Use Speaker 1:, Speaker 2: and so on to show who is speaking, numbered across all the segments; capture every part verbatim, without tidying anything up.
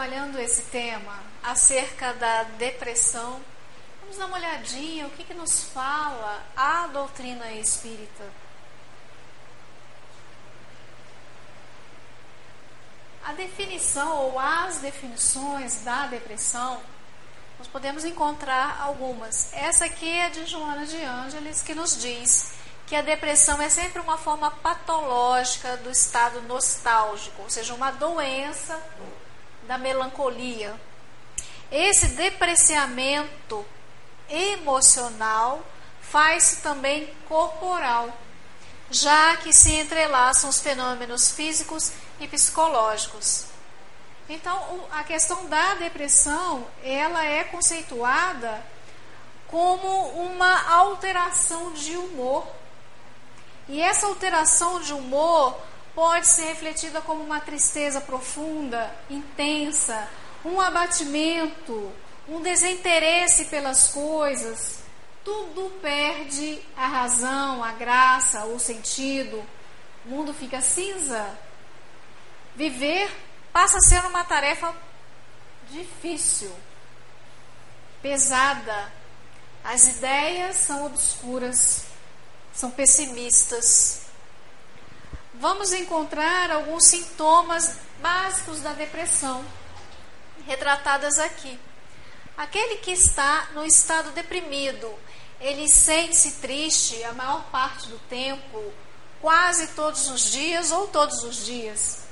Speaker 1: trabalhando esse tema acerca da depressão. Vamos dar uma olhadinha, o que, que nos fala a doutrina espírita. A definição ou as definições da depressão, nós podemos encontrar algumas. Essa aqui é de Joana de Ângeles, que nos diz que a depressão é sempre uma forma patológica do estado nostálgico, ou seja, uma doença da melancolia. Esse depreciamento emocional faz-se também corporal, já que se entrelaçam os fenômenos físicos e psicológicos. Então, a questão da depressão, ela é conceituada como uma alteração de humor. E essa alteração de humor pode ser refletida como uma tristeza profunda, intensa, um abatimento, um desinteresse pelas coisas. Tudo perde a razão, a graça, o sentido. O mundo fica cinza. Viver passa a ser uma tarefa difícil, pesada. As ideias são obscuras, são pessimistas. Vamos encontrar alguns sintomas básicos da depressão, retratadas aqui. Aquele que está no estado deprimido, ele sente-se triste a maior parte do tempo, quase todos os dias ou todos os dias.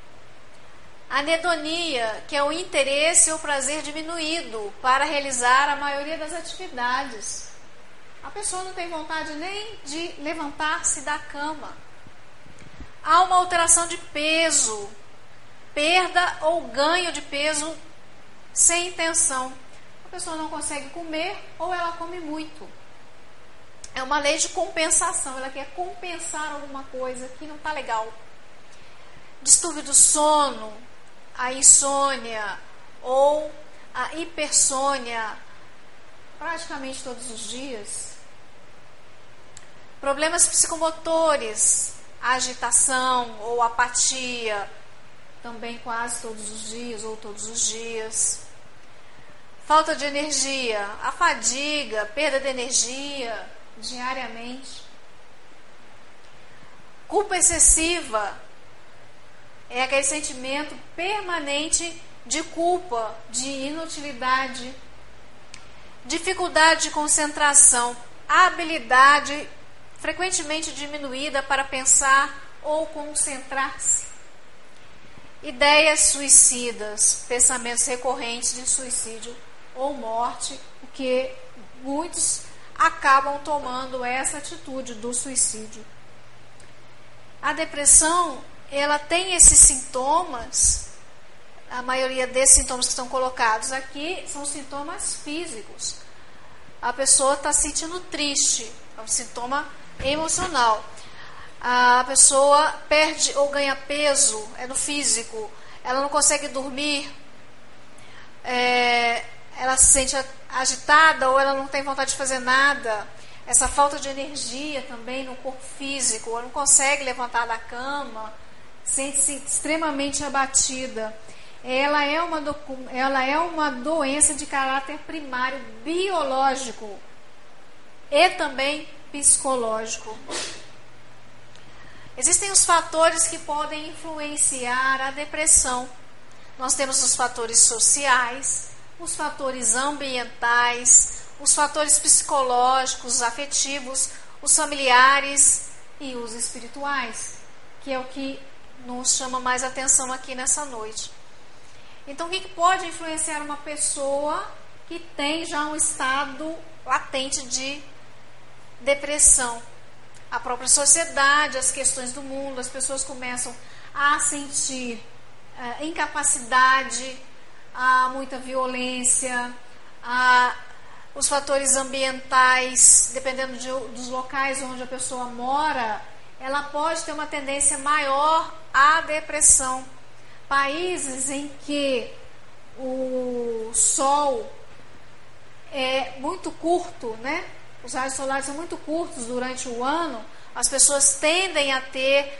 Speaker 1: Anedonia, que é o interesse ou prazer diminuído para realizar a maioria das atividades. A pessoa não tem vontade nem de levantar-se da cama. Há uma alteração de peso, perda ou ganho de peso sem intenção. A pessoa não consegue comer ou ela come muito. É uma lei de compensação, ela quer compensar alguma coisa que não está legal. Distúrbio do sono, a insônia ou a hipersônia, praticamente todos os dias. Problemas psicomotores, agitação ou apatia, também quase todos os dias ou todos os dias. Falta de energia, a fadiga, perda de energia diariamente. Culpa excessiva é aquele sentimento permanente de culpa, de inutilidade. Dificuldade de concentração, habilidade frequentemente diminuída para pensar ou concentrar-se. Ideias suicidas, pensamentos recorrentes de suicídio ou morte, porque muitos acabam tomando essa atitude do suicídio. A depressão, ela tem esses sintomas, a maioria desses sintomas que estão colocados aqui são sintomas físicos. A pessoa está se sentindo triste, é um sintoma emocional. A pessoa perde ou ganha peso, é no físico, ela não consegue dormir, é, ela se sente agitada ou ela não tem vontade de fazer nada. Essa falta de energia também no corpo físico, ela não consegue levantar da cama, sente-se extremamente abatida. Ela é uma, do, ela é uma doença de caráter primário biológico e também psicológico. Existem os fatores que podem influenciar a depressão. Nós temos os fatores sociais, os fatores ambientais, os fatores psicológicos, afetivos, os familiares e os espirituais, que é o que nos chama mais atenção aqui nessa noite. Então, o que pode influenciar uma pessoa que tem já um estado latente de depressão? A própria sociedade, as questões do mundo, as pessoas começam a sentir uh, incapacidade, há muita violência, há os fatores ambientais, dependendo de, dos locais onde a pessoa mora, ela pode ter uma tendência maior à depressão. Países em que o sol é muito curto, né? Os raios solares são muito curtos durante o ano, as pessoas tendem a ter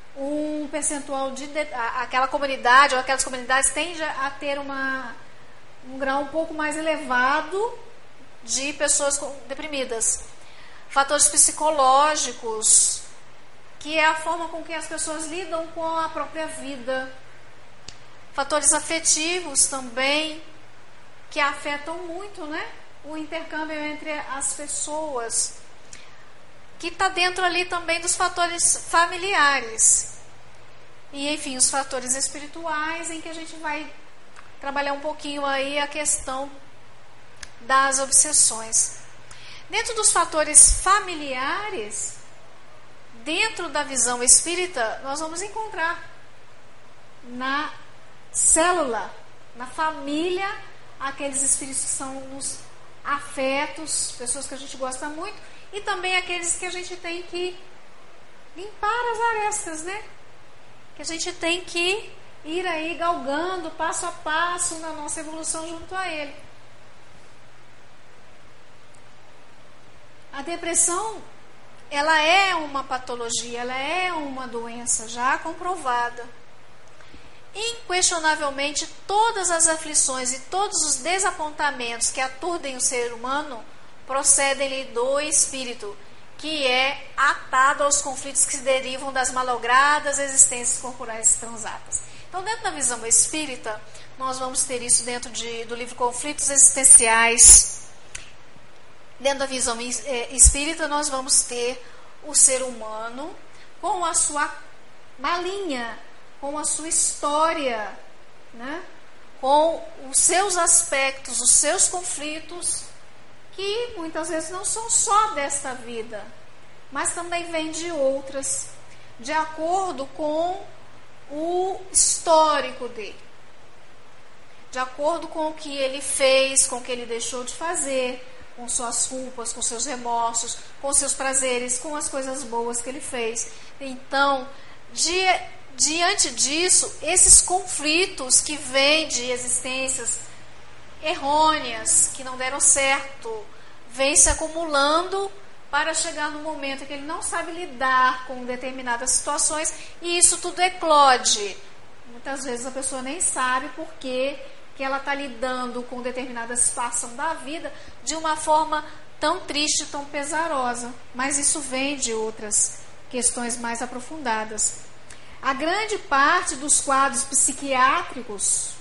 Speaker 1: um percentual de, de aquela comunidade ou aquelas comunidades tende a ter uma, um grau um pouco mais elevado de pessoas deprimidas. Fatores psicológicos, que é a forma com que as pessoas lidam com a própria vida. Fatores afetivos também, que afetam muito, né, o intercâmbio entre as pessoas, que está dentro ali também dos fatores familiares. E, enfim, os fatores espirituais, em que a gente vai trabalhar um pouquinho aí a questão das obsessões. Dentro dos fatores familiares, dentro da visão espírita, nós vamos encontrar na célula, na família, aqueles espíritos que são os afetos, pessoas que a gente gosta muito, e também aqueles que a gente tem que limpar as arestas, né? Que a gente tem que ir aí galgando passo a passo na nossa evolução junto a ele. A depressão, ela é uma patologia, ela é uma doença já comprovada. Inquestionavelmente, todas as aflições e todos os desapontamentos que aturdem o ser humano procedem-lhe do espírito, que é atado aos conflitos que se derivam das malogradas existências corporais transatas. Então, dentro da visão espírita, nós vamos ter isso dentro de, do livro Conflitos Existenciais. Dentro da visão espírita, nós vamos ter o ser humano com a sua malinha, com a sua história, né? Com os seus aspectos, os seus conflitos, que muitas vezes não são só desta vida, mas também vêm de outras, de acordo com o histórico dele, de acordo com o que ele fez, com o que ele deixou de fazer, com suas culpas, com seus remorsos, com seus prazeres, com as coisas boas que ele fez. Então, de diante disso, esses conflitos que vêm de existências errôneas, que não deram certo, vêm se acumulando para chegar no momento em que ele não sabe lidar com determinadas situações, e isso tudo eclode. Muitas vezes a pessoa nem sabe por que que ela está lidando com determinada situação da vida de uma forma tão triste, tão pesarosa, mas isso vem de outras questões mais aprofundadas. A grande parte dos quadros psiquiátricos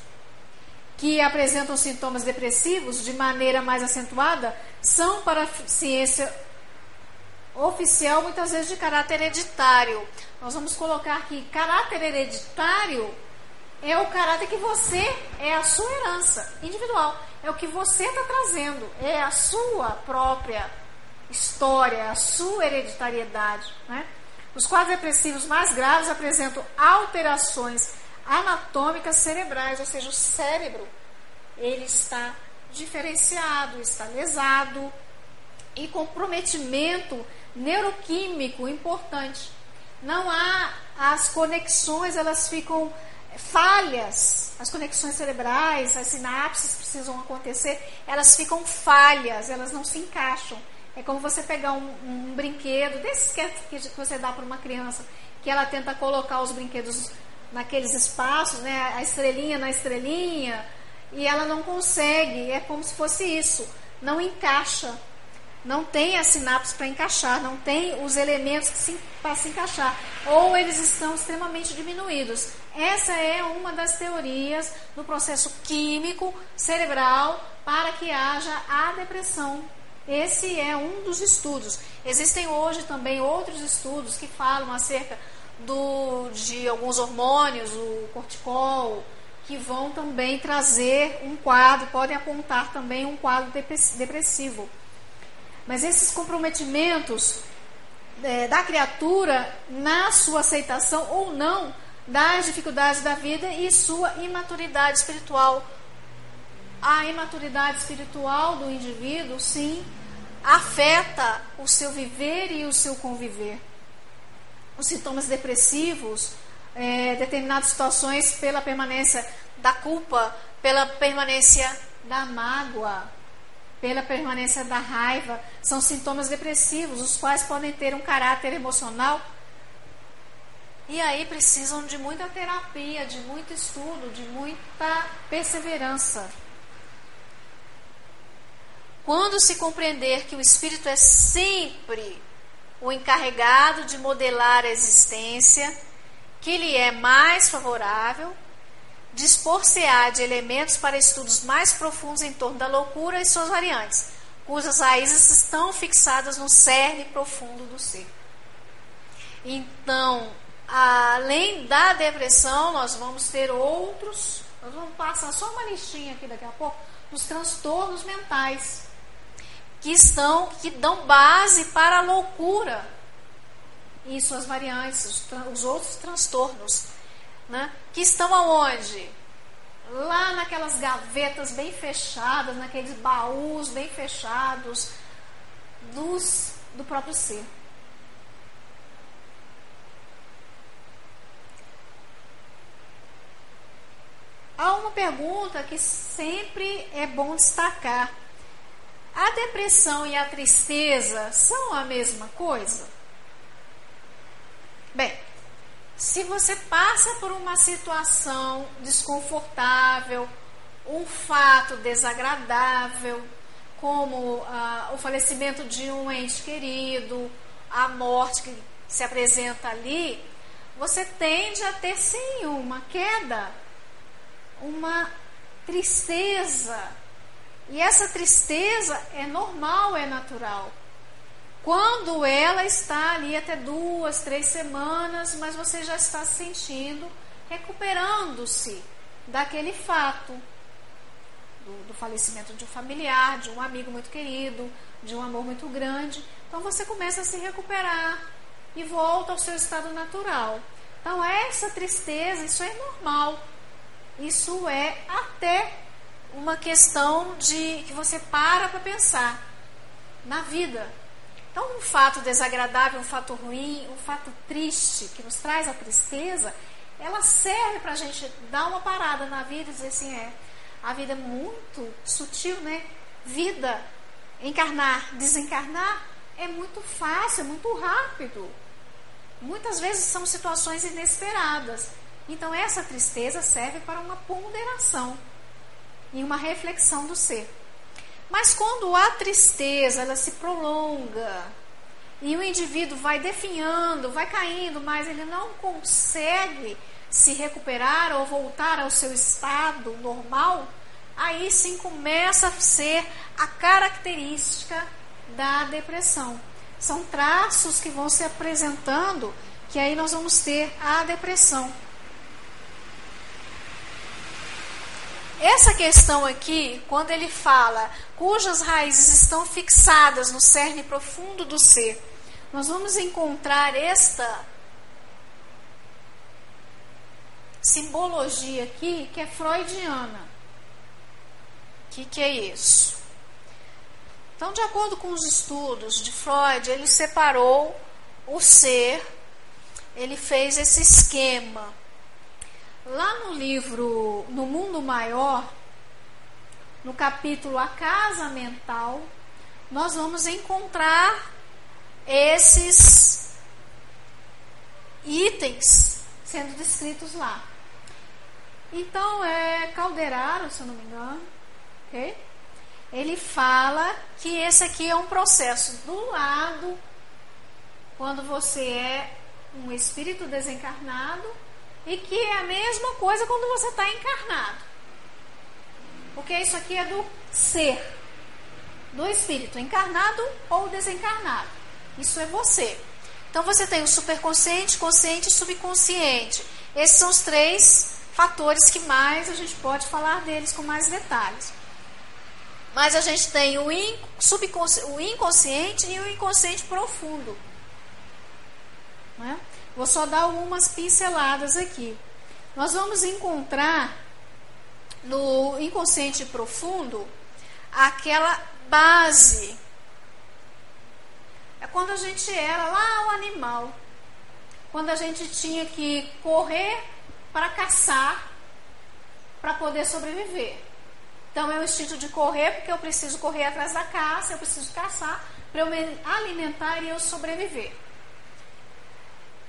Speaker 1: que apresentam sintomas depressivos de maneira mais acentuada são, para a ciência oficial, muitas vezes de caráter hereditário. Nós vamos colocar aqui, caráter hereditário é o caráter que você, é a sua herança individual, é o que você está trazendo, é a sua própria história, a sua hereditariedade, né? Os quadros depressivos mais graves apresentam alterações anatômicas cerebrais, ou seja, o cérebro, ele está diferenciado, está lesado, e comprometimento neuroquímico importante. Não há as conexões, elas ficam falhas, as conexões cerebrais, as sinapses precisam acontecer, elas ficam falhas, elas não se encaixam. É como você pegar um, um brinquedo, desses que, que você dá para uma criança, que ela tenta colocar os brinquedos naqueles espaços, né, a estrelinha na estrelinha, e ela não consegue, é como se fosse isso, não encaixa, não tem a sinapse para encaixar, não tem os elementos para se encaixar, ou eles estão extremamente diminuídos. Essa é uma das teorias do processo químico cerebral para que haja a depressão. Esse é um dos estudos. Existem hoje também outros estudos que falam acerca do, de alguns hormônios, o corticol, que vão também trazer um quadro, podem apontar também um quadro depressivo. Mas esses comprometimentos é, da criatura na sua aceitação ou não das dificuldades da vida e sua imaturidade espiritual. A imaturidade espiritual do indivíduo, sim, afeta o seu viver e o seu conviver. Os sintomas depressivos, é, determinadas situações pela permanência da culpa, pela permanência da mágoa, pela permanência da raiva, são sintomas depressivos, os quais podem ter um caráter emocional E aí precisam de muita terapia, de muito estudo, de muita perseverança. Quando se compreender que o espírito é sempre o encarregado de modelar a existência, que lhe é mais favorável, dispor-se-á de elementos para estudos mais profundos em torno da loucura e suas variantes, cujas raízes estão fixadas no cerne profundo do ser. Então, além da depressão, nós vamos ter outros, nós vamos passar só uma listinha aqui daqui a pouco, dos transtornos mentais, que estão, que dão base para a loucura e suas variantes, os, os outros transtornos, né? Que estão aonde? Lá naquelas gavetas bem fechadas, naqueles baús bem fechados dos, do próprio ser. Há uma pergunta que sempre é bom destacar. A depressão e a tristeza são a mesma coisa? Bem, se você passa por uma situação desconfortável, um fato desagradável, como ah, o falecimento de um ente querido, a morte que se apresenta ali, você tende a ter sim uma queda, uma tristeza. E essa tristeza é normal, é natural. Quando ela está ali até duas, três semanas, mas você já está se sentindo, recuperando-se daquele fato, do, do falecimento de um familiar, de um amigo muito querido, de um amor muito grande. Então você começa a se recuperar e volta ao seu estado natural. Então essa tristeza, isso é normal. Isso é até uma questão de que você para para pensar na vida. Então, um fato desagradável, um fato ruim, um fato triste, que nos traz a tristeza, ela serve para a gente dar uma parada na vida e dizer assim, é, a vida é muito sutil, né? Vida, encarnar, desencarnar, é muito fácil, é muito rápido. Muitas vezes são situações inesperadas. Então, essa tristeza serve para uma ponderação e uma reflexão do ser. Mas quando a tristeza ela se prolonga e o indivíduo vai definhando, vai caindo, mas ele não consegue se recuperar ou voltar ao seu estado normal, aí sim começa a ser a característica da depressão. São traços que vão se apresentando que aí nós vamos ter a depressão. Essa questão aqui, quando ele fala cujas raízes estão fixadas no cerne profundo do ser, nós vamos encontrar esta simbologia aqui que é freudiana. O que, que é isso? Então, de acordo com os estudos de Freud, ele separou o ser, ele fez esse esquema. Lá no livro No Mundo Maior, no capítulo A Casa Mental, nós vamos encontrar esses itens sendo descritos lá. Então, é Calderaro, se eu não me engano, ok? Ele fala que esse aqui é um processo do lado, quando você é um espírito desencarnado, e que é a mesma coisa quando você está encarnado. Porque isso aqui é do ser, do espírito, encarnado ou desencarnado. Isso é você. Então você tem o superconsciente, consciente e subconsciente. Esses são os três fatores que mais a gente pode falar deles com mais detalhes. Mas a gente tem o, subconsci... o inconsciente e o inconsciente profundo. Né? Vou só dar algumas pinceladas aqui. Nós vamos encontrar no inconsciente profundo aquela base. É quando a gente era lá o animal. Quando a gente tinha que correr para caçar, para poder sobreviver. Então é o instinto de correr, porque eu preciso correr atrás da caça, eu preciso caçar para eu me alimentar e eu sobreviver.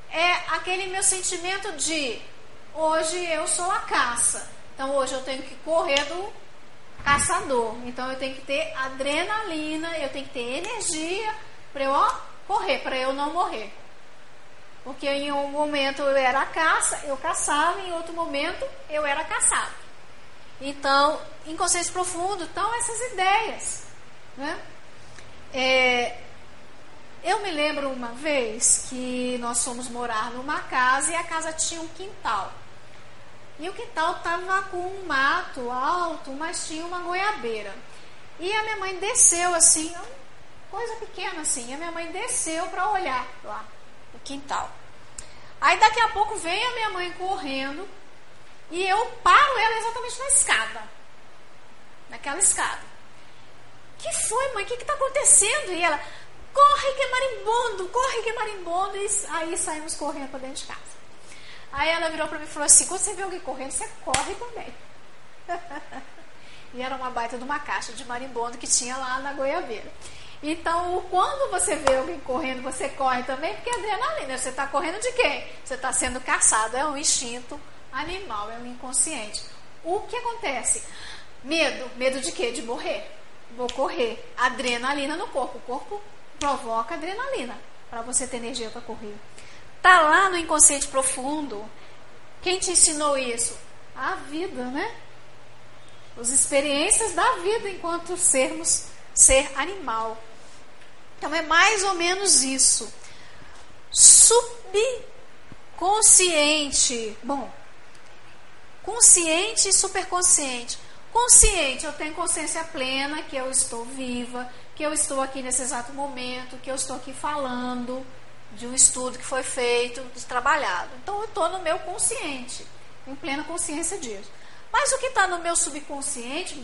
Speaker 1: é aquele meu sentimento de hoje eu sou a caça. Então hoje eu tenho que correr do caçador. Então eu tenho que ter adrenalina, eu tenho que ter energia para eu ó, correr, para eu não morrer. Porque em um momento eu era a caça, eu caçava, em outro momento eu era caçado. Então, inconsciente profundo, estão essas ideias, né? É, eu me lembro uma vez que nós fomos morar numa casa e a casa tinha um quintal. E o quintal estava com um mato alto, mas tinha uma goiabeira. E a minha mãe desceu assim, coisa pequena assim, a minha mãe desceu para olhar lá no quintal. Aí daqui a pouco vem a minha mãe correndo e eu paro ela exatamente na escada. Naquela escada. Que foi, mãe? O que está acontecendo? E ela, corre que é marimbondo, corre que é marimbondo. E aí saímos correndo para dentro de casa. Aí ela virou para mim e falou assim, quando você vê alguém correndo, você corre também. E era uma baita de uma caixa de marimbondo que tinha lá na goiabeira. Então, quando você vê alguém correndo, você corre também, porque é adrenalina. Você está correndo de quem? Você está sendo caçado, é um instinto animal, é um inconsciente. O que acontece? Medo. Medo de quê? De morrer. Vou correr. Adrenalina no corpo. O corpo provoca adrenalina para você ter energia para correr. Tá lá no inconsciente profundo. Quem te ensinou isso? A vida, né? As experiências da vida enquanto sermos ser animal. Então é mais ou menos isso. Subconsciente. Bom, consciente e superconsciente. Consciente, eu tenho consciência plena que eu estou viva, que eu estou aqui nesse exato momento, que eu estou aqui falando de um estudo que foi feito, trabalhado. Então eu estou no meu consciente, em plena consciência disso. Mas o que está no meu subconsciente,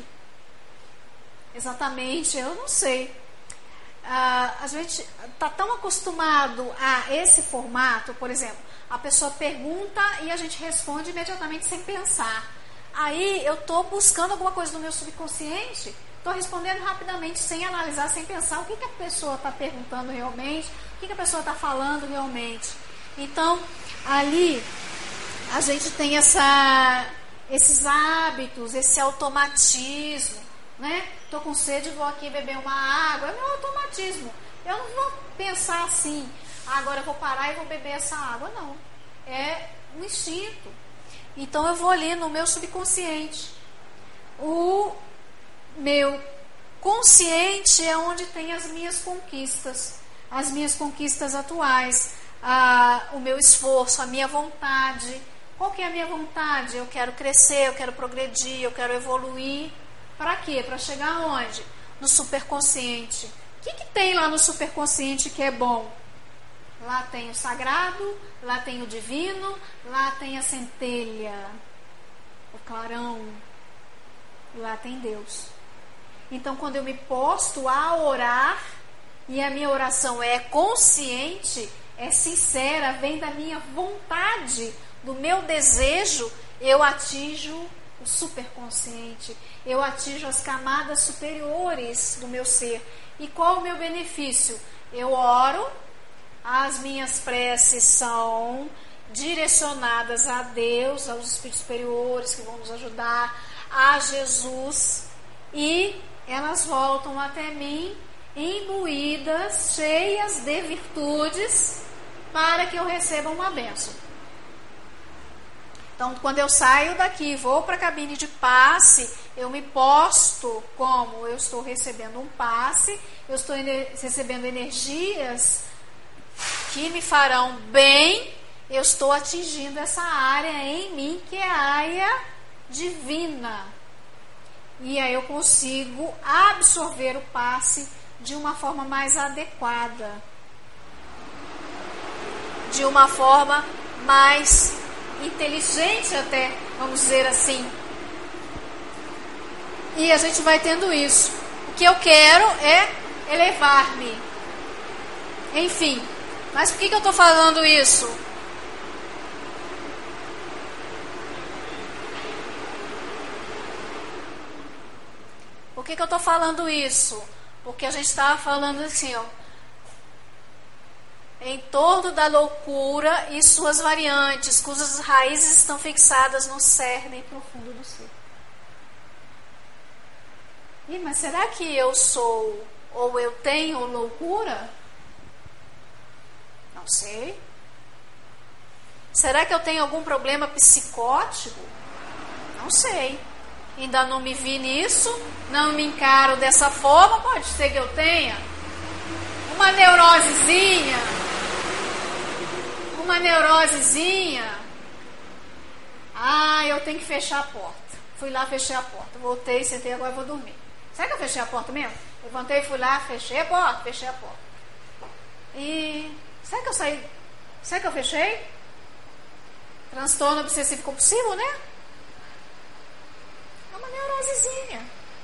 Speaker 1: exatamente, eu não sei. Ah, a gente está tão acostumado a esse formato, por exemplo, a pessoa pergunta e a gente responde imediatamente sem pensar. Aí eu estou buscando alguma coisa no meu subconsciente, estou respondendo rapidamente, sem analisar, sem pensar o que, que a pessoa está perguntando realmente, o que, que a pessoa está falando realmente. Então, ali a gente tem essa, esses hábitos, esse automatismo, né? Estou com sede, vou aqui beber uma água, é meu automatismo. Eu não vou pensar assim, ah, agora eu vou parar e vou beber essa água, não. É um instinto. Então eu vou ali no meu subconsciente. O meu consciente é onde tem as minhas conquistas, as minhas conquistas atuais, a, o meu esforço, a minha vontade. Qual que é a minha vontade? Eu quero crescer, eu quero progredir, eu quero evoluir. Para quê? Para chegar aonde? No superconsciente. O que, que tem lá no superconsciente que é bom? Lá tem o sagrado, lá tem o divino, lá tem a centelha, o clarão, lá tem Deus. Então, quando eu me posto a orar, e a minha oração é consciente, é sincera, vem da minha vontade, do meu desejo, eu atinjo o superconsciente, eu atinjo as camadas superiores do meu ser. E qual o meu benefício? Eu oro, as minhas preces são direcionadas a Deus, aos espíritos superiores que vão nos ajudar, a Jesus, e elas voltam até mim imbuídas, cheias de virtudes, para que eu receba uma bênção. Então, quando eu saio daqui e vou para a cabine de passe, eu me posto como eu estou recebendo um passe, eu estou recebendo energias que me farão bem, eu estou atingindo essa área em mim, que é a área divina. E aí eu consigo absorver o passe de uma forma mais adequada, de uma forma mais inteligente até, vamos dizer assim. E a gente vai tendo isso. O que eu quero é elevar-me. Enfim, mas por que, que eu estou falando isso? Por que, que eu estou falando isso? Porque a gente estava falando assim, ó. em torno da loucura e suas variantes, cujas raízes estão fixadas no cerne profundo do ser. Ih, mas será que eu sou ou eu tenho loucura? Não sei. Será que eu tenho algum problema psicótico? Não sei. Ainda não me vi nisso, não me encaro dessa forma, pode ser que eu tenha uma neurosezinha, uma neurosezinha. Ah, eu tenho que fechar a porta. Fui lá, fechei a porta. Voltei, sentei, agora vou dormir. Será que eu fechei a porta mesmo? Levantei, fui lá, fechei a porta, fechei a porta. E será que eu saí? Será que eu fechei? Transtorno obsessivo compulsivo, né? É uma neurosezinha.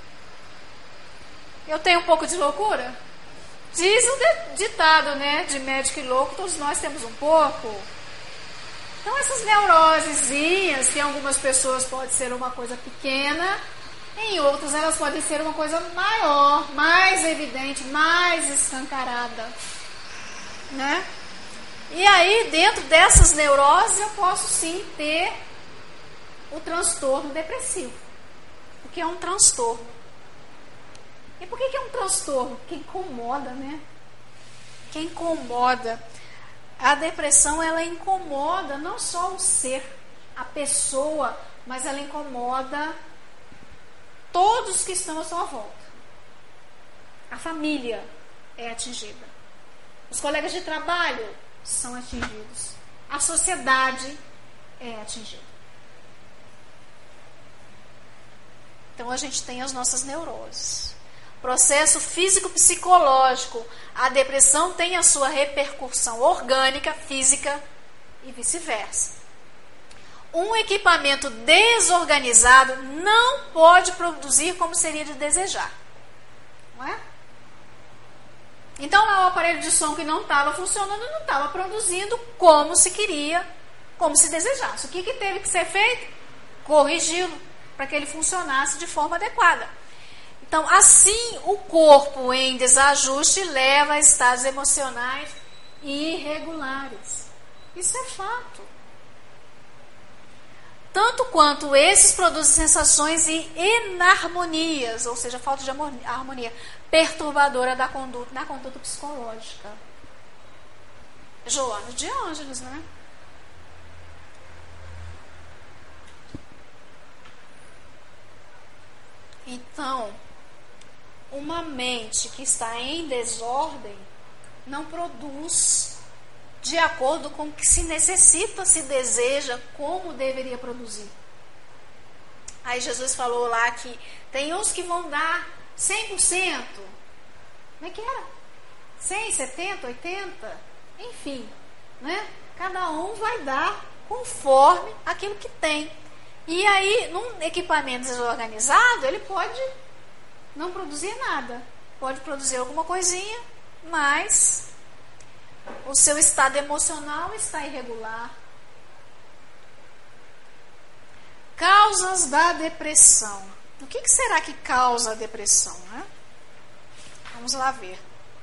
Speaker 1: Eu tenho um pouco de loucura? Diz o ditado, né? De médico e louco, todos nós temos um pouco. Então essas neurosezinhas, que em algumas pessoas pode ser uma coisa pequena, em outras elas podem ser uma coisa maior, mais evidente, mais escancarada, né? E aí, dentro dessas neuroses, eu posso sim ter o transtorno depressivo, porque é um transtorno. E por que que é um transtorno? Porque incomoda, né? Que incomoda. A depressão, ela incomoda não só o ser, a pessoa, mas ela incomoda todos que estão à sua volta. A família é atingida. Os colegas de trabalho são atingidos. A sociedade é atingida. Então a gente tem as nossas neuroses. Processo físico-psicológico. A depressão tem a sua repercussão orgânica, física e vice-versa. Um equipamento desorganizado não pode produzir como seria de desejar. Não é? Então, lá o aparelho de som que não estava funcionando, não estava produzindo como se queria, como se desejasse. O que, que teve que ser feito? Corrigi-lo, para que ele funcionasse de forma adequada. Então, assim, o corpo em desajuste leva a estados emocionais irregulares. Isso é fato. Tanto quanto esses produzem sensações e inarmonias, ou seja, falta de harmonia, perturbadora da conduta, na conduta psicológica. Joana de Ângeles, né? Então, uma mente que está em desordem não produz de acordo com o que se necessita, se deseja, como deveria produzir. Aí Jesus falou lá que tem uns que vão dar cem por cento. Como é que era? cem, setenta, oitenta? Enfim, né? Cada um vai dar conforme aquilo que tem. E aí, num equipamento desorganizado, ele pode não produzir nada. Pode produzir alguma coisinha, mas o seu estado emocional está irregular. Causas da depressão. O que, que será que causa a depressão, né? Vamos lá ver.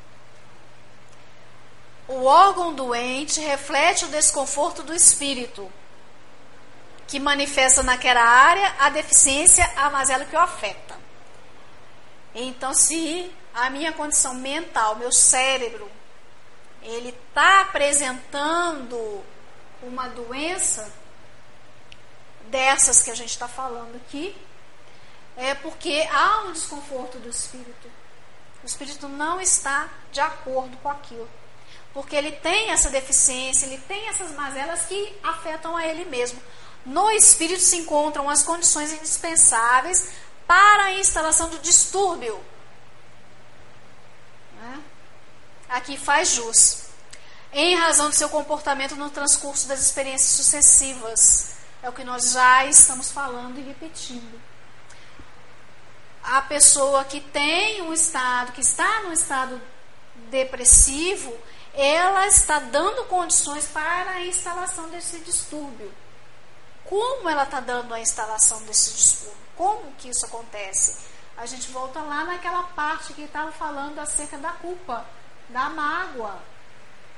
Speaker 1: O órgão doente reflete o desconforto do espírito, que manifesta naquela área a deficiência, a mazela que o afeta. Então, se a minha condição mental, meu cérebro, ele está apresentando uma doença dessas que a gente está falando aqui, é porque há um desconforto do espírito. O espírito não está de acordo com aquilo. Porque ele tem essa deficiência, ele tem essas mazelas que afetam a ele mesmo. No espírito se encontram as condições indispensáveis para a instalação do distúrbio. Né? Aqui faz jus. Em razão do seu comportamento no transcurso das experiências sucessivas. É o que nós já estamos falando e repetindo. A pessoa que tem um estado, que está num estado depressivo, ela está dando condições para a instalação desse distúrbio. Como ela está dando a instalação desse distúrbio? Como que isso acontece? A gente volta lá naquela parte que estava falando acerca da culpa, da mágoa.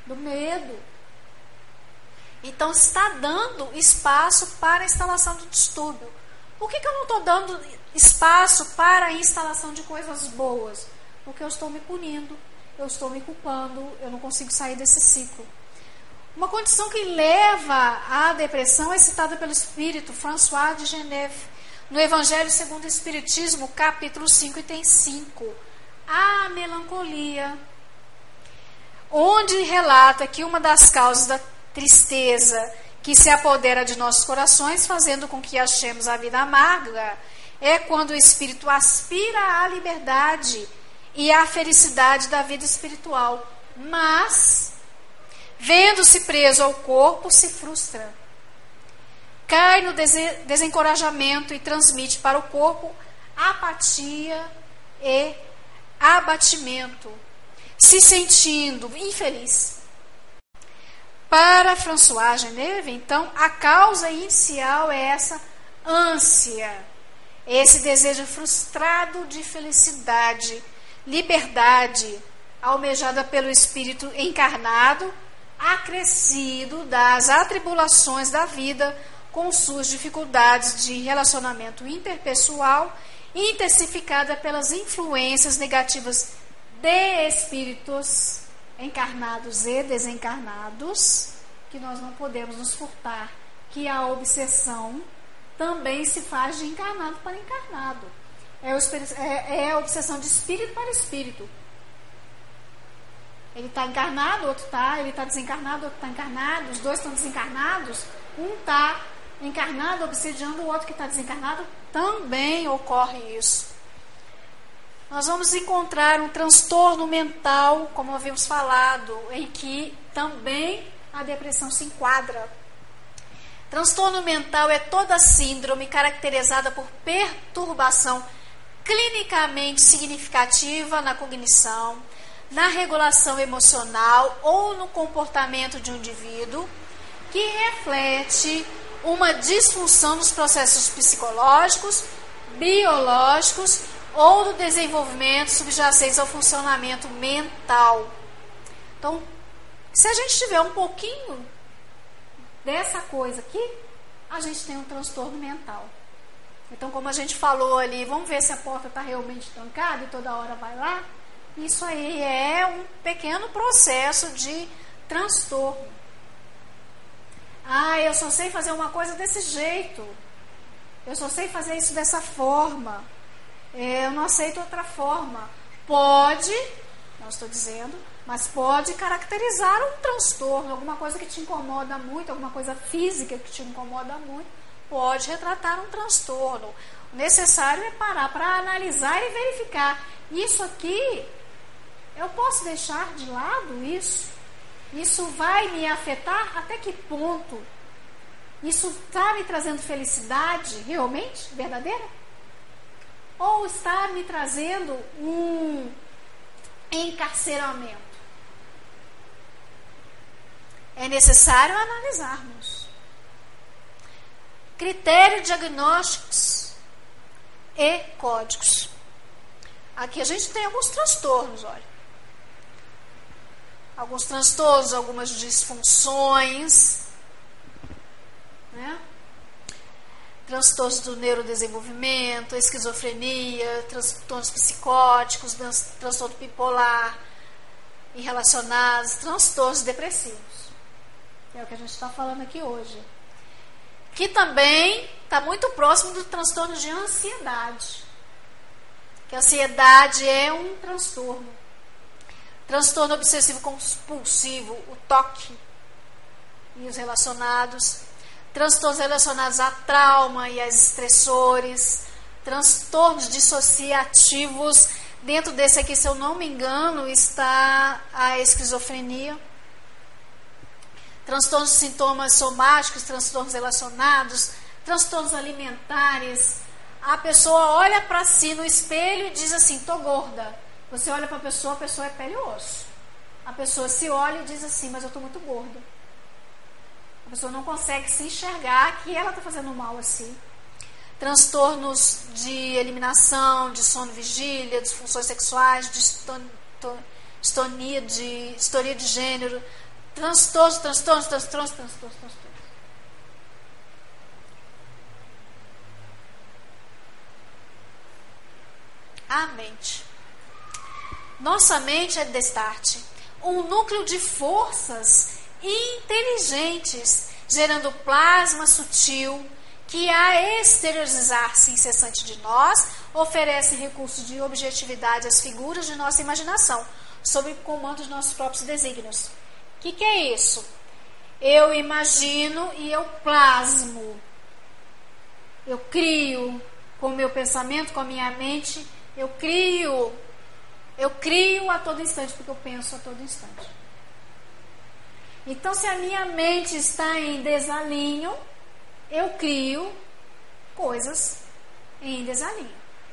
Speaker 1: do medo. Então está dando espaço para a instalação do distúrbio. Por que, que eu não estou dando espaço para a instalação de coisas boas? Porque eu estou me punindo, eu estou me culpando, eu não consigo sair desse ciclo. Uma condição que leva à depressão é citada pelo espírito François de Geneve, no Evangelho segundo o Espiritismo, capítulo cinco, item cinco. A melancolia, onde relata que uma das causas da tristeza que se apodera de nossos corações, fazendo com que achemos a vida amarga, é quando o espírito aspira à liberdade e à felicidade da vida espiritual, mas, vendo-se preso ao corpo, se frustra. Cai no desencorajamento e transmite para o corpo apatia e abatimento, se sentindo infeliz. Para François Geneve, então, a causa inicial é essa ânsia, esse desejo frustrado de felicidade, liberdade, almejada pelo espírito encarnado, acrescido das atribulações da vida, com suas dificuldades de relacionamento interpessoal, intensificada pelas influências negativas de espíritos encarnados e desencarnados, que nós não podemos nos furtar, que a obsessão também se faz de encarnado para encarnado. É, o, é, é a obsessão de espírito para espírito. Ele está encarnado, o outro está, ele está desencarnado, o outro está encarnado, os dois estão desencarnados, um está encarnado, obsediando o outro que está desencarnado, também ocorre isso. Nós vamos encontrar um transtorno mental, como havíamos falado, em que também a depressão se enquadra. Transtorno mental é toda síndrome caracterizada por perturbação clinicamente significativa na cognição, na regulação emocional ou no comportamento de um indivíduo, que reflete uma disfunção nos processos psicológicos, biológicos ou do desenvolvimento subjacente ao funcionamento mental. Então, se a gente tiver um pouquinho dessa coisa aqui, a gente tem um transtorno mental. Então, como a gente falou ali, vamos ver se a porta está realmente trancada e toda hora vai lá. Isso aí é um pequeno processo de transtorno. Ah, eu só sei fazer uma coisa desse jeito. Eu só sei fazer isso dessa forma. Eu não aceito outra forma. Pode, não estou dizendo, mas pode caracterizar um transtorno, alguma coisa que te incomoda muito, alguma coisa física que te incomoda muito, pode retratar um transtorno. O necessário é parar para analisar e verificar. Isso aqui, eu posso deixar de lado isso? Isso vai me afetar? Até que ponto? Isso está me trazendo felicidade realmente, verdadeira? Ou está me trazendo um encarceramento? É necessário analisarmos. Critérios diagnósticos e códigos. Aqui a gente tem alguns transtornos, olha. Alguns transtornos, algumas disfunções, né? Transtornos do neurodesenvolvimento, esquizofrenia, transtornos psicóticos, transtorno bipolar e relacionados, transtornos depressivos. É o que a gente está falando aqui hoje. Que também está muito próximo do transtorno de ansiedade. Que a ansiedade é um transtorno. Transtorno obsessivo compulsivo, o toque e os relacionados. Transtornos relacionados a trauma e a estressores. Transtornos dissociativos. Dentro desse aqui, se eu não me engano, está a esquizofrenia. Transtornos de sintomas somáticos, transtornos relacionados, transtornos alimentares. A pessoa olha para si no espelho e diz assim, tô gorda. Você olha para a pessoa, a pessoa é pele e osso. A pessoa se olha e diz assim, mas eu estou muito gorda. A pessoa não consegue se enxergar que ela está fazendo mal a si. Transtornos de eliminação, de sono vigília, disfunções sexuais, de distonia de, distonia de gênero, transtornos, transtornos, transtornos, transtornos, transtornos. A mente. Nossa mente é Destarte, um núcleo de forças inteligentes, gerando plasma sutil, que a exteriorizar-se incessante de nós, oferece recursos de objetividade às figuras de nossa imaginação, sob o comando de nossos próprios desígnios. O que, que é isso? Eu imagino e eu plasmo. Eu crio com o meu pensamento, com a minha mente, eu crio. Eu crio a todo instante, porque eu penso a todo instante. Então, se a minha mente está em desalinho, eu crio coisas em desalinho.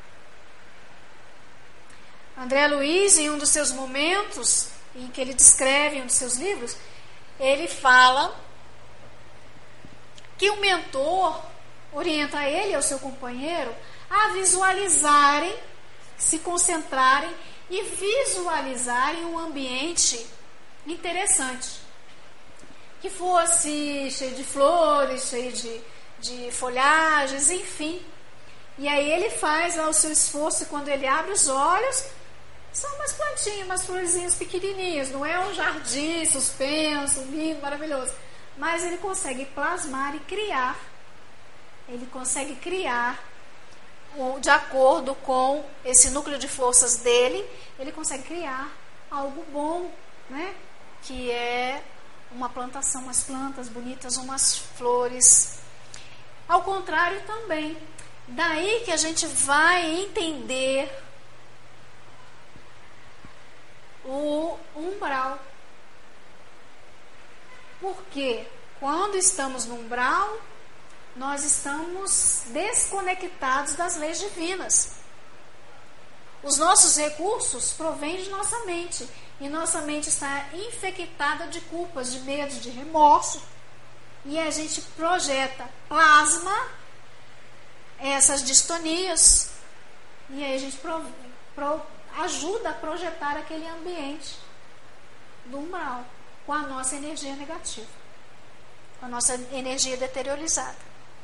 Speaker 1: André Luiz, em um dos seus momentos, em que ele descreve em um dos seus livros, ele fala que o mentor orienta ele e o seu companheiro a visualizarem, se concentrarem e visualizarem um ambiente interessante. Que fosse cheio de flores, cheio de, de folhagens, enfim. E aí ele faz lá o seu esforço e quando ele abre os olhos, são umas plantinhas, umas florzinhas pequenininhas. Não é um jardim suspenso, lindo, maravilhoso. Mas ele consegue plasmar e criar. Ele consegue criar, de acordo com esse núcleo de forças dele, ele consegue criar algo bom, né? Que é uma plantação, umas plantas bonitas, umas flores. Ao contrário também. Daí que a gente vai entender o umbral. Porque quando estamos no umbral, nós estamos desconectados das leis divinas. Os nossos recursos provêm de nossa mente. E nossa mente está infectada de culpas, de medo, de remorso. E a gente projeta, plasma essas distonias. E aí a gente pro, pro, ajuda a projetar aquele ambiente do umbral com a nossa energia negativa, com a nossa energia deteriorizada.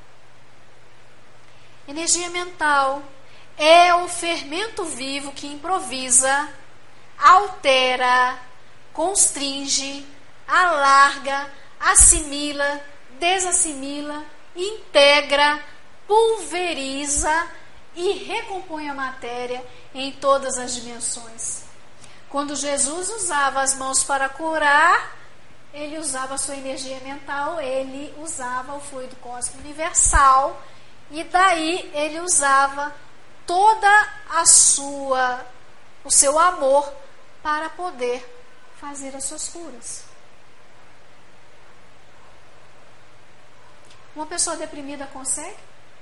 Speaker 1: Energia mental é o fermento vivo que improvisa, altera, constringe, alarga, assimila, desassimila, integra, pulveriza e recompõe a matéria em todas as dimensões. Quando Jesus usava as mãos para curar, ele usava a sua energia mental, ele usava o fluido cósmico universal e daí ele usava toda a sua, o seu amor para poder fazer as suas curas. Uma pessoa deprimida consegue?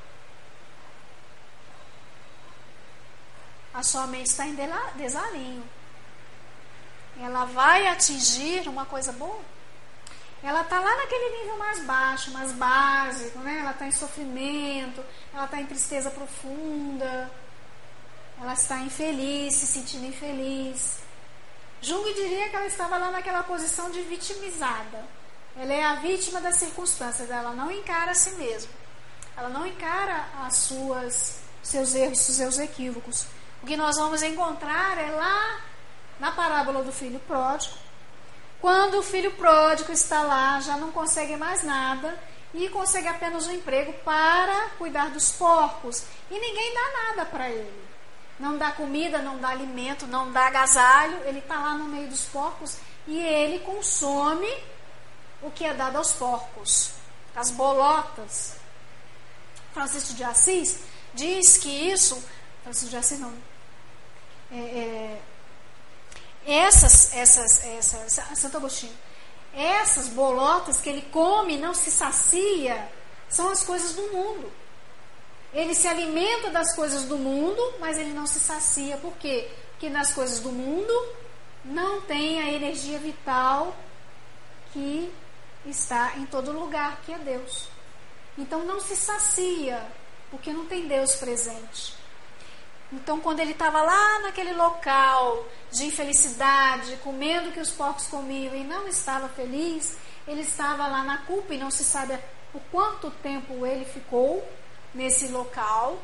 Speaker 1: A sua mente está em desalinho. Ela vai atingir uma coisa boa? Ela está lá naquele nível mais baixo, mais básico, né? Ela está em sofrimento, ela está em tristeza profunda, ela está infeliz, se sentindo infeliz. Jung diria que ela estava lá naquela posição de vitimizada. Ela é a vítima das circunstâncias, ela não encara a si mesma. Ela não encara as suas, seus erros, seus equívocos. O que nós vamos encontrar é lá na parábola do filho pródigo, quando o filho pródigo está lá, já não consegue mais nada e consegue apenas um emprego para cuidar dos porcos. E ninguém dá nada para ele. Não dá comida, não dá alimento, não dá agasalho. Ele está lá no meio dos porcos e ele consome o que é dado aos porcos. As bolotas. Francisco de Assis diz que isso... Francisco de Assis não. É... é Essas, essas, essas, Santo Agostinho, essas bolotas que ele come e não se sacia, são as coisas do mundo. Ele se alimenta das coisas do mundo, mas ele não se sacia. Por quê? Porque nas coisas do mundo não tem a energia vital que está em todo lugar, que é Deus. Então não se sacia, porque não tem Deus presente. Então, quando ele estava lá naquele local de infelicidade, comendo o que os porcos comiam e não estava feliz, ele estava lá na culpa e não se sabe por quanto tempo ele ficou nesse local.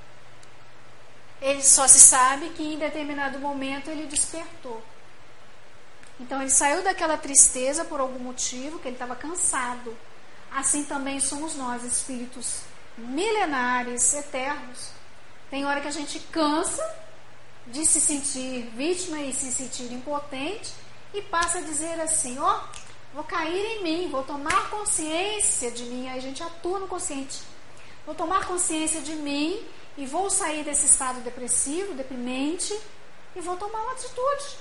Speaker 1: Ele só se sabe que em determinado momento ele despertou. Então ele saiu daquela tristeza por algum motivo, que ele estava cansado. Assim também somos nós, espíritos milenares, eternos. Tem hora que a gente cansa de se sentir vítima e se sentir impotente e passa a dizer assim, ó, oh, vou cair em mim, vou tomar consciência de mim. Aí a gente atua no consciente. Vou tomar consciência de mim e vou sair desse estado depressivo, deprimente, e vou tomar uma atitude.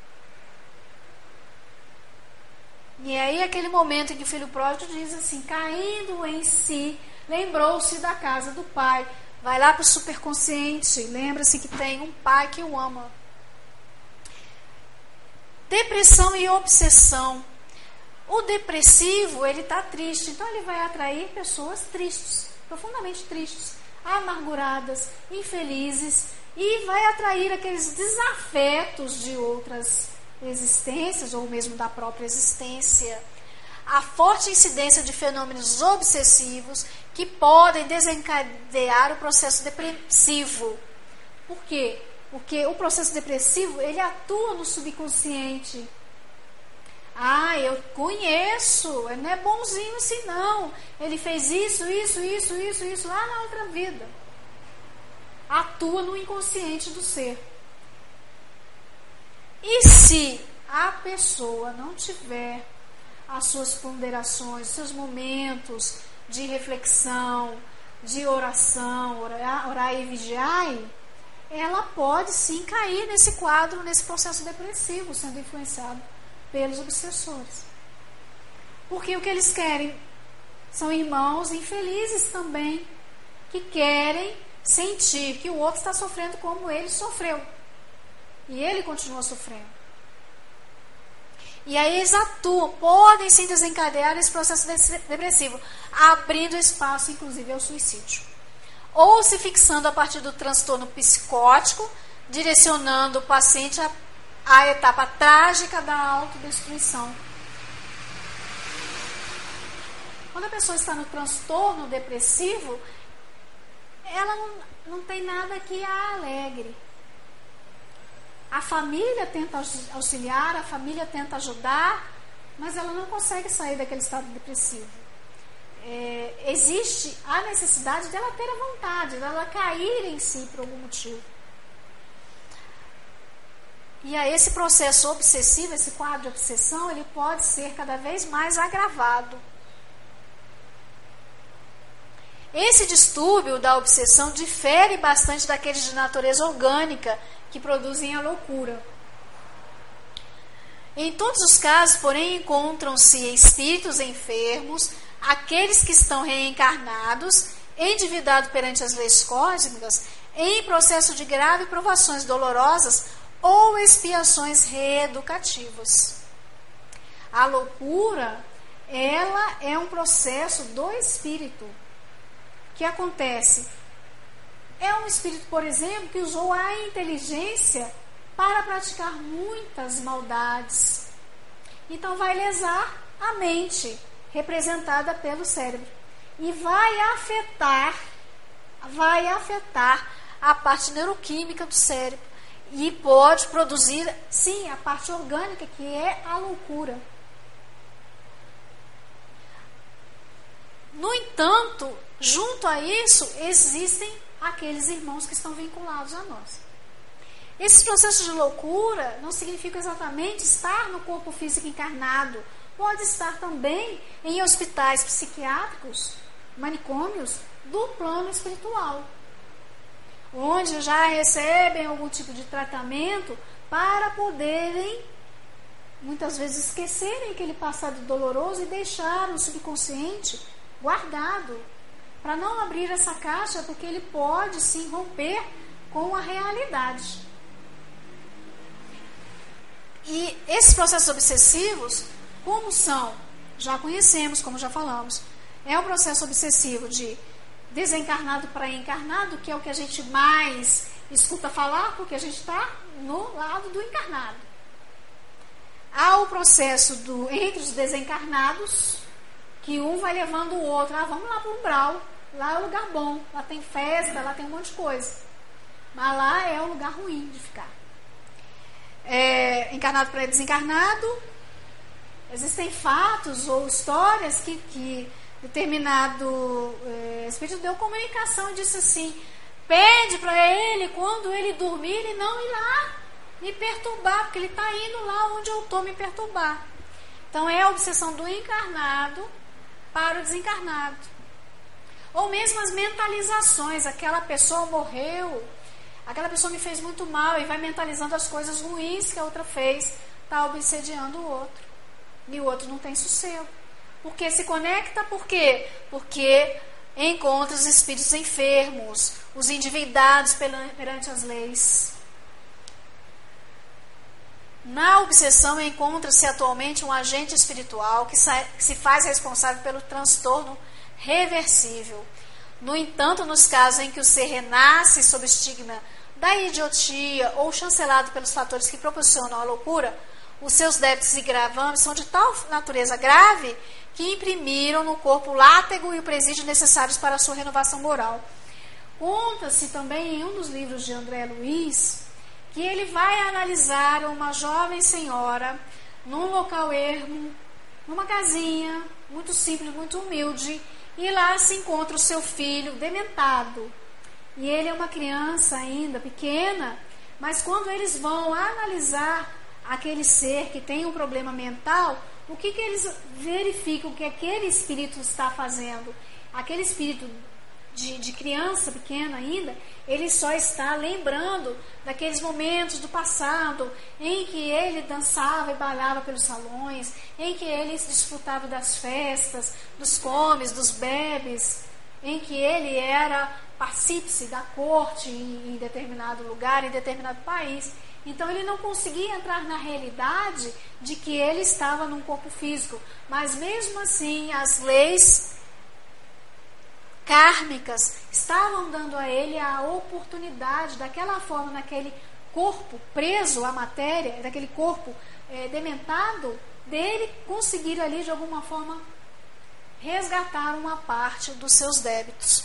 Speaker 1: E aí aquele momento em que o filho pródigo diz assim, caindo em si, lembrou-se da casa do pai. Vai lá para o superconsciente, lembra-se que tem um pai que o ama. Depressão e obsessão. O depressivo, ele está triste, então ele vai atrair pessoas tristes, profundamente tristes, amarguradas, infelizes, e vai atrair aqueles desafetos de outras existências, ou mesmo da própria existência. A forte incidência de fenômenos obsessivos que podem desencadear o processo depressivo. Por quê? Porque o processo depressivo, ele atua no subconsciente. Ah, eu conheço, ele não é bonzinho assim não. Ele fez isso, isso, isso, isso, isso lá na outra vida. Atua no inconsciente do ser. E se a pessoa não tiver as suas ponderações, seus momentos de reflexão, de oração, orar, orar e vigiar, ela pode sim cair nesse quadro, nesse processo depressivo, sendo influenciado pelos obsessores. Porque o que eles querem são irmãos infelizes também, que querem sentir que o outro está sofrendo como ele sofreu. E ele continua sofrendo. E aí eles atuam, podem sim desencadear esse processo depressivo, abrindo espaço, inclusive, ao suicídio. Ou se fixando a partir do transtorno psicótico, direcionando o paciente à, à etapa trágica da autodestruição. Quando a pessoa está no transtorno depressivo, ela não, não tem nada que a alegre. A família tenta auxiliar, a família tenta ajudar, mas ela não consegue sair daquele estado depressivo. É, existe a necessidade dela ter a vontade, dela cair em si por algum motivo. E aí esse processo obsessivo, esse quadro de obsessão, ele pode ser cada vez mais agravado. Esse distúrbio da obsessão difere bastante daqueles de natureza orgânica, que produzem a loucura. Em todos os casos, porém, encontram-se espíritos enfermos, aqueles que estão reencarnados, endividados perante as leis cósmicas, em processo de grave provações dolorosas ou expiações reeducativas. A loucura, ela é um processo do espírito que acontece. É um espírito, por exemplo, que usou a inteligência para praticar muitas maldades. Então vai lesar a mente, representada pelo cérebro. E vai afetar, vai afetar a parte neuroquímica do cérebro. E pode produzir, sim, a parte orgânica, que é a loucura. No entanto, junto a isso, existem aqueles irmãos que estão vinculados a nós. Esses processos de loucura não significam exatamente estar no corpo físico encarnado. Pode estar também em hospitais psiquiátricos, manicômios, do plano espiritual, onde já recebem algum tipo de tratamento para poderem, muitas vezes, esquecerem aquele passado doloroso e deixar o subconsciente guardado, para não abrir essa caixa, porque ele pode sim romper com a realidade. E esses processos obsessivos, como são? Já conhecemos, como já falamos. É um processo obsessivo de desencarnado para encarnado, que é o que a gente mais escuta falar, porque a gente está no lado do encarnado. Há o processo do, entre os desencarnados, que um vai levando o outro. Ah, vamos lá para o umbral, lá é um lugar bom, lá tem festa, lá tem um monte de coisa. Mas lá é um lugar ruim de ficar. É, encarnado para desencarnado, existem fatos ou histórias que, que determinado é, espírito deu comunicação e disse assim: pede para ele, quando ele dormir, ele não ir lá me perturbar, porque ele está indo lá onde eu estou me perturbar. Então é a obsessão do encarnado para o desencarnado. Ou mesmo as mentalizações, aquela pessoa morreu, aquela pessoa me fez muito mal, e vai mentalizando as coisas ruins que a outra fez, está obsediando o outro. E o outro não tem sossego. Porque se conecta, por quê? Porque encontra os espíritos enfermos, os endividados perante as leis. Na obsessão encontra-se atualmente um agente espiritual que se faz responsável pelo transtorno reversível. No entanto, nos casos em que o ser renasce sob estigma da idiotia ou chancelado pelos fatores que proporcionam a loucura, os seus débitos e gravames são de tal natureza grave que imprimiram no corpo o látego e o presídio necessários para a sua renovação moral. Conta-se também em um dos livros de André Luiz que ele vai analisar uma jovem senhora num local ermo, numa casinha muito simples, muito humilde, e lá se encontra o seu filho dementado. E ele é uma criança ainda pequena, mas quando eles vão analisar aquele ser que tem um problema mental, o que, que eles verificam que aquele espírito está fazendo? Aquele espírito de, de criança pequena ainda, ele só está lembrando daqueles momentos do passado em que ele dançava e bailava pelos salões, em que ele desfrutava das festas, dos comes, dos bebes, em que ele era partícipe da corte em, em determinado lugar, em determinado país. Então ele não conseguia entrar na realidade de que ele estava num corpo físico. Mas mesmo assim, as leis kármicas estavam dando a ele a oportunidade, daquela forma, naquele corpo preso à matéria, daquele corpo é, dementado, dele conseguir ali de alguma forma resgatar uma parte dos seus débitos.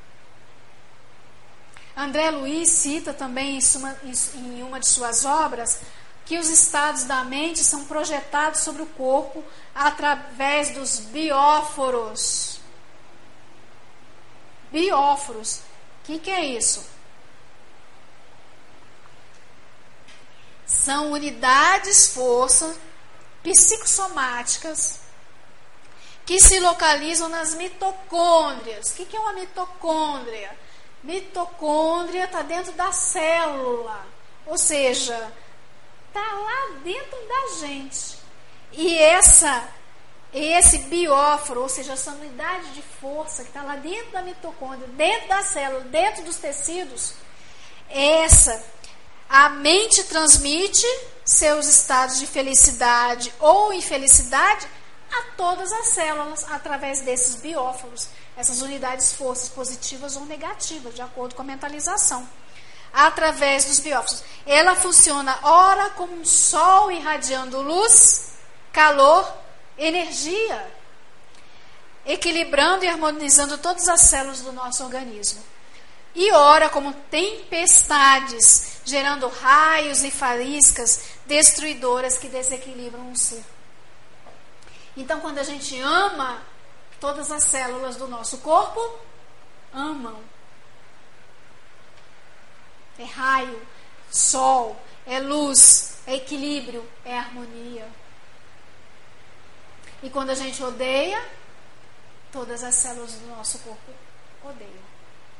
Speaker 1: André Luiz cita também em uma, em uma de suas obras que os estados da mente são projetados sobre o corpo através dos bióforos. Bióforos. O que, que é isso? São unidades, forças psicossomáticas que se localizam nas mitocôndrias. O que, que é uma mitocôndria? Mitocôndria está dentro da célula, ou seja, está lá dentro da gente. E essa, esse bióforo, ou seja, essa unidade de força que está lá dentro da mitocôndria, dentro da célula, dentro dos tecidos, essa, a mente transmite seus estados de felicidade ou infelicidade a todas as células através desses bióforos. Essas unidades forças positivas ou negativas, de acordo com a mentalização, através dos bióforos. Ela funciona ora como um sol irradiando luz, calor, energia, equilibrando e harmonizando todas as células do nosso organismo. E ora como tempestades, gerando raios e faíscas destruidoras que desequilibram o ser. Então, quando a gente ama, todas as células do nosso corpo amam. É raio, sol, é luz, é equilíbrio, é harmonia. E quando a gente odeia, todas as células do nosso corpo odeiam.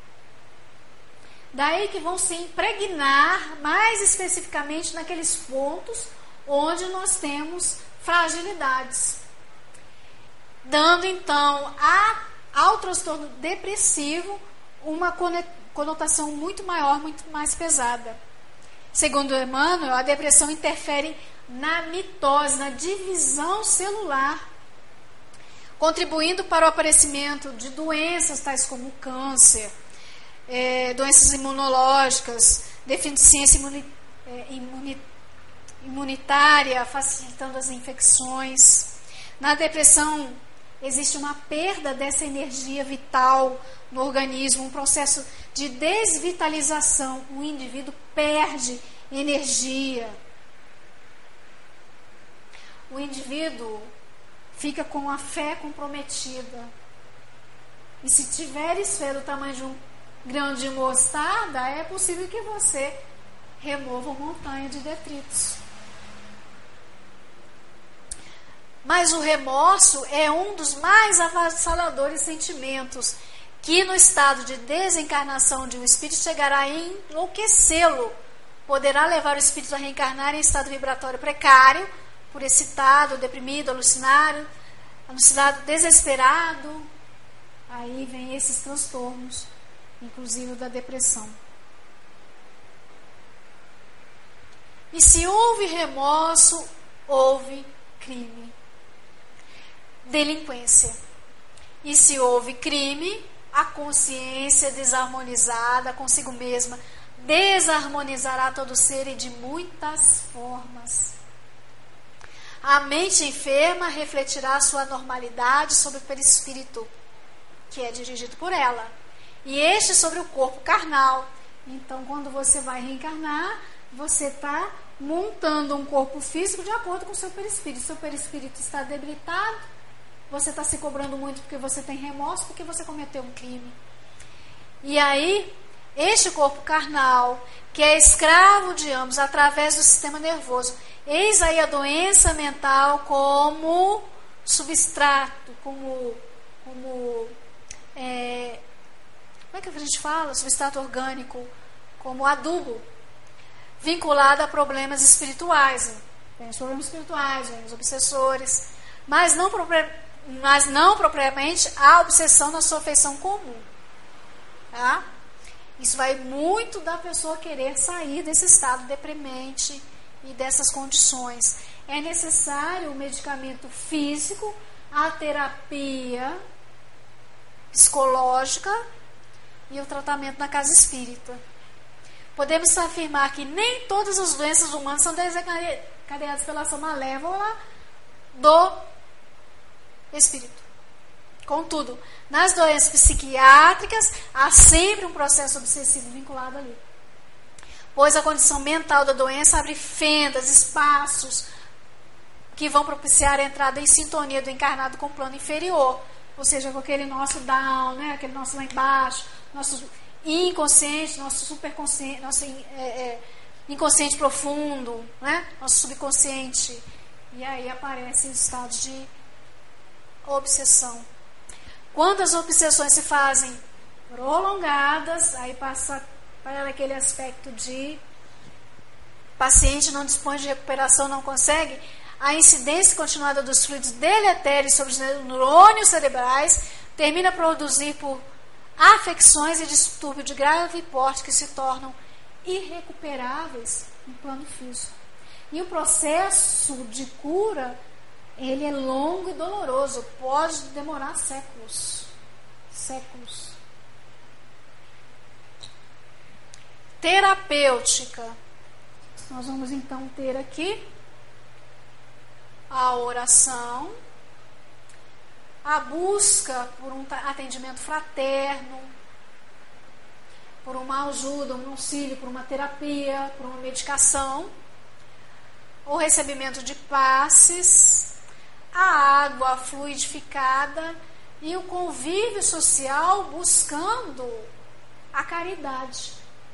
Speaker 1: Daí que vão se impregnar mais especificamente naqueles pontos onde nós temos fragilidades, dando então a, ao transtorno depressivo uma conotação muito maior, muito mais pesada. Segundo Emmanuel, a depressão interfere na mitose, na divisão celular, contribuindo para o aparecimento de doenças tais como o câncer, é, doenças imunológicas, deficiência imuni, é, imuni, imunitária, facilitando as infecções. Na depressão, existe uma perda dessa energia vital no organismo, um processo de desvitalização. O indivíduo perde energia. O indivíduo fica com a fé comprometida. E se tiveres fé do tamanho de um grão de mostarda, é possível que você remova uma montanha de detritos. Mas o remorso é um dos mais avassaladores sentimentos que no estado de desencarnação de um espírito chegará a enlouquecê-lo. Poderá levar o espírito a reencarnar em estado vibratório precário, por excitado, deprimido, alucinado, alucinado, desesperado. Aí vem esses transtornos, inclusive da depressão. E se houve remorso, houve crime. Delinquência. E se houve crime, a consciência desarmonizada consigo mesma desarmonizará todo ser e de muitas formas. A mente enferma refletirá sua normalidade sobre o perispírito, que é dirigido por ela, e este sobre o corpo carnal. Então, quando você vai reencarnar, você está montando um corpo físico de acordo com o seu perispírito. Seu perispírito está debilitado, você está se cobrando muito porque você tem remorso, porque você cometeu um crime. E aí, este corpo carnal, que é escravo de ambos através do sistema nervoso, eis aí a doença mental como substrato, como, como é, como é que a gente fala? Substrato orgânico, como adubo, vinculado a problemas espirituais. Tem os problemas espirituais, tem os obsessores, mas não, mas não propriamente a obsessão na sua feição comum. Tá? Isso vai muito da pessoa querer sair desse estado deprimente e dessas condições. É necessário o medicamento físico, a terapia psicológica e o tratamento na casa espírita. Podemos afirmar que nem todas as doenças humanas são desencadeadas pela ação malévola do espírito. Contudo, nas doenças psiquiátricas, há sempre um processo obsessivo vinculado ali. Pois a condição mental da doença abre fendas, espaços que vão propiciar a entrada em sintonia do encarnado com o plano inferior. Ou seja, com aquele nosso down, né? Aquele nosso lá embaixo, nosso inconsciente, nosso superconsciente, nosso é, é, inconsciente profundo, né? Nosso subconsciente. E aí aparecem os estados de obsessão. Quando as obsessões se fazem prolongadas, aí passa para aquele aspecto de paciente não dispõe de recuperação, não consegue, a incidência continuada dos fluidos deletérios sobre os neurônios cerebrais termina a produzir por afecções e distúrbio de grave porte que se tornam irrecuperáveis no plano físico. E o processo de cura, ele é longo e doloroso, pode demorar séculos. Séculos. Terapêutica. Nós vamos então ter aqui a oração, a busca por um atendimento fraterno, por uma ajuda, um auxílio, por uma terapia, por uma medicação, o recebimento de passes, a água fluidificada e o convívio social buscando a caridade.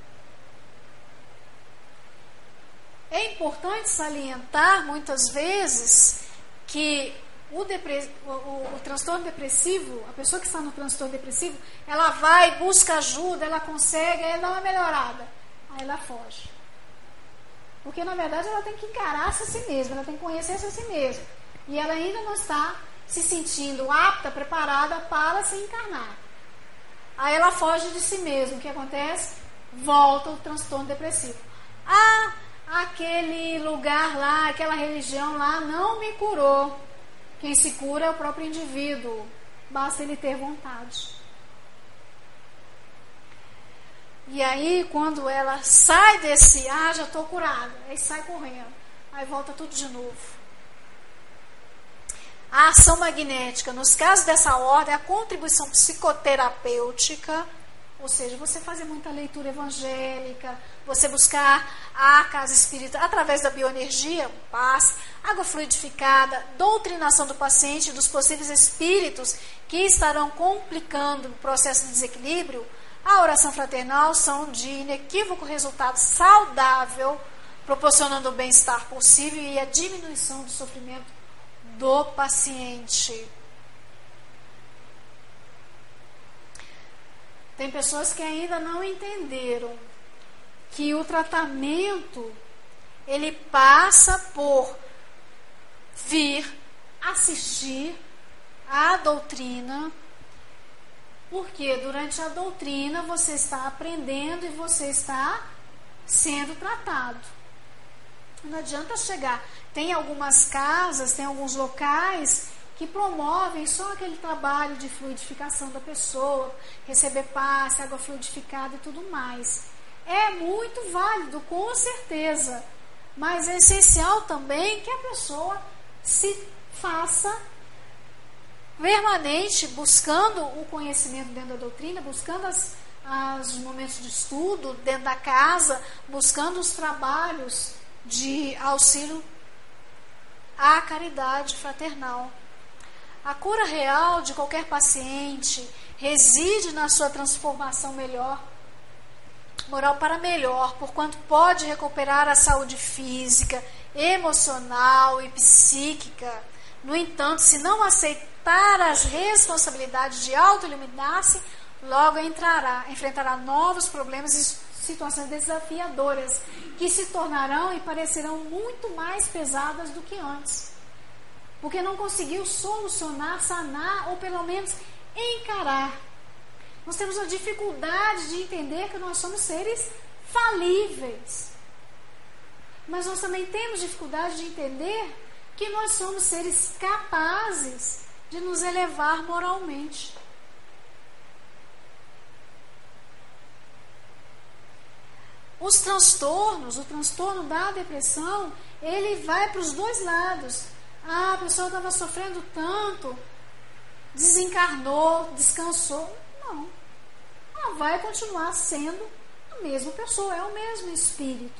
Speaker 1: É importante salientar muitas vezes que o, depre... o, o, o transtorno depressivo, a pessoa que está no transtorno depressivo, ela vai, busca ajuda, ela consegue, ela dá uma melhorada, aí ela foge. Porque na verdade ela tem que encarar-se a si mesma, ela tem que conhecer-se a si mesma. E ela ainda não está se sentindo apta, preparada para se encarnar. Aí ela foge de si mesma. O que acontece? Volta o transtorno depressivo. Ah, aquele lugar lá, aquela religião lá não me curou. Quem se cura é o próprio indivíduo. Basta ele ter vontade. E aí, quando ela sai desse, ah, já estou curada, aí sai correndo, aí volta tudo de novo. A ação magnética, nos casos dessa ordem, a contribuição psicoterapêutica, ou seja, você fazer muita leitura evangélica, você buscar a casa espírita através da bioenergia, paz, água fluidificada, doutrinação do paciente dos possíveis espíritos que estarão complicando o processo de desequilíbrio, a oração fraternal são de inequívoco resultado saudável, proporcionando o bem-estar possível e a diminuição do sofrimento do paciente. Tem pessoas que ainda não entenderam que o tratamento ele passa por vir assistir à doutrina, porque durante a doutrina você está aprendendo e você está sendo tratado. Não adianta chegar. Tem algumas casas, tem alguns locais que promovem só aquele trabalho de fluidificação da pessoa, receber passe, água fluidificada e tudo mais. É muito válido, com certeza, mas é essencial também que a pessoa se faça permanente, buscando o conhecimento dentro da doutrina, buscando as, as, os momentos de estudo dentro da casa, buscando os trabalhos de auxílio à caridade fraternal. A cura real de qualquer paciente reside na sua transformação melhor, moral para melhor, porquanto pode recuperar a saúde física, emocional e psíquica. No entanto, se não aceitar as responsabilidades de auto-eliminar-se, logo entrará, enfrentará novos problemas e situações desafiadoras, que se tornarão e parecerão muito mais pesadas do que antes. Porque não conseguiu solucionar, sanar ou pelo menos encarar. Nós temos a dificuldade de entender que nós somos seres falíveis. Mas nós também temos dificuldade de entender que nós somos seres capazes de nos elevar moralmente. Os transtornos, o transtorno da depressão, ele vai para os dois lados. Ah, a pessoa estava sofrendo tanto, desencarnou, descansou. Não. Ela vai continuar sendo a mesma pessoa, é o mesmo espírito.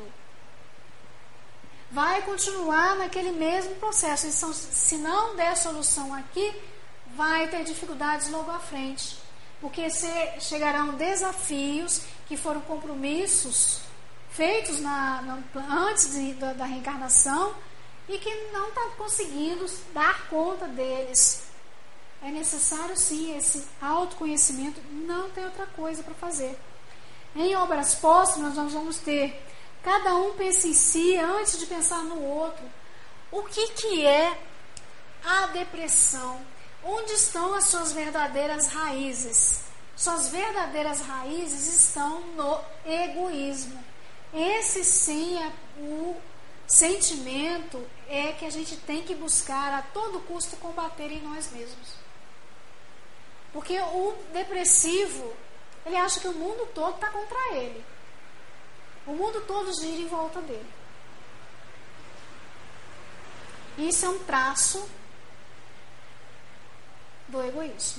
Speaker 1: Vai continuar naquele mesmo processo. Então, se não der solução aqui, vai ter dificuldades logo à frente. Porque se chegarão desafios que foram compromissos feitos na, na, antes de, da, da reencarnação e que não está conseguindo dar conta deles. É necessário sim esse autoconhecimento, não tem outra coisa para fazer. Em obras póstumas nós vamos ter, cada um pensa em si antes de pensar no outro. O que, que é a depressão? Onde estão as suas verdadeiras raízes? Suas verdadeiras raízes estão no egoísmo. Esse sim é o sentimento é que a gente tem que buscar a todo custo combater em nós mesmos. Porque o depressivo, ele acha que o mundo todo está contra ele. O mundo todo gira em volta dele. Isso é um traço do egoísmo.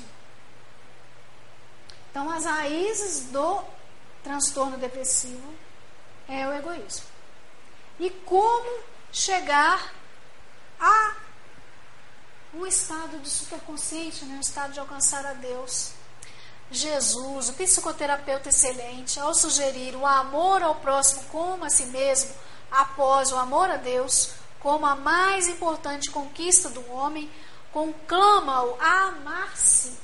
Speaker 1: Então, as raízes do transtorno depressivo é o egoísmo. E como chegar a um estado de superconsciente, né? Um estado de alcançar a Deus. Jesus, o psicoterapeuta excelente, ao sugerir o amor ao próximo como a si mesmo, após o amor a Deus, como a mais importante conquista do homem, conclama-o a amar-se,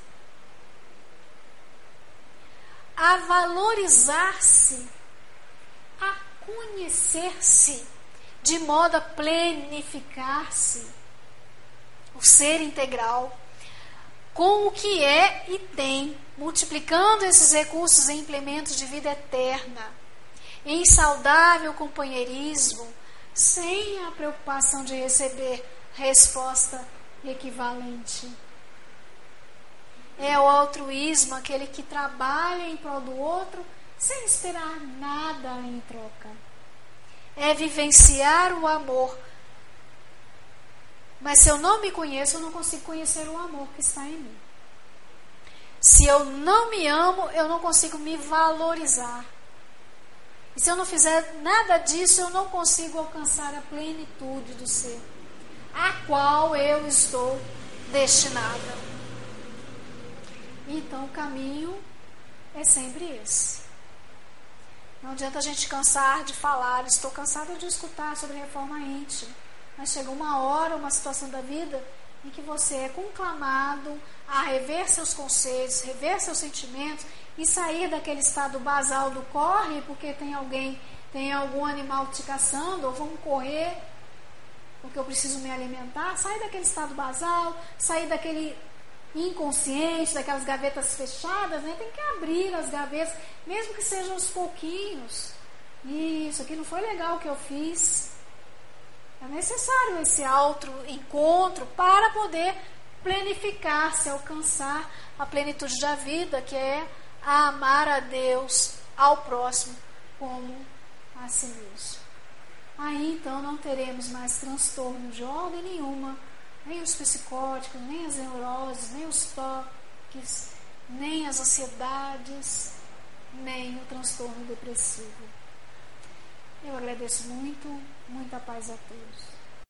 Speaker 1: a valorizar-se, a conhecer-se, de modo a plenificar-se, o ser integral, com o que é e tem, multiplicando esses recursos em implementos de vida eterna, em saudável companheirismo, sem a preocupação de receber resposta equivalente. É o altruísmo, aquele que trabalha em prol do outro, sem esperar nada em troca. É vivenciar o amor. Mas se eu não me conheço, eu não consigo conhecer o amor que está em mim. Se eu não me amo, eu não consigo me valorizar. E se eu não fizer nada disso, eu não consigo alcançar a plenitude do ser, a qual eu estou destinada. Então o caminho é sempre esse. Não adianta a gente cansar de falar, estou cansada de escutar sobre reforma íntima. Mas chega uma hora, uma situação da vida em que você é conclamado a rever seus conceitos, rever seus sentimentos e sair daquele estado basal do corre, porque tem alguém, tem algum animal te caçando, ou vamos correr, porque eu preciso me alimentar. Sair daquele estado basal, sair daquele inconsciente, daquelas gavetas fechadas, né? Tem que abrir as gavetas, mesmo que sejam aos pouquinhos. Isso aqui não foi legal o que eu fiz. É necessário esse auto-encontro para poder planificar-se, alcançar a plenitude da vida, que é a amar a Deus, ao próximo, como a si mesmo. Aí então não teremos mais transtorno de ordem nenhuma, nem os psicóticos, nem as neuroses, nem os toques, nem as ansiedades, nem o transtorno depressivo. Eu agradeço muito, muita paz a todos.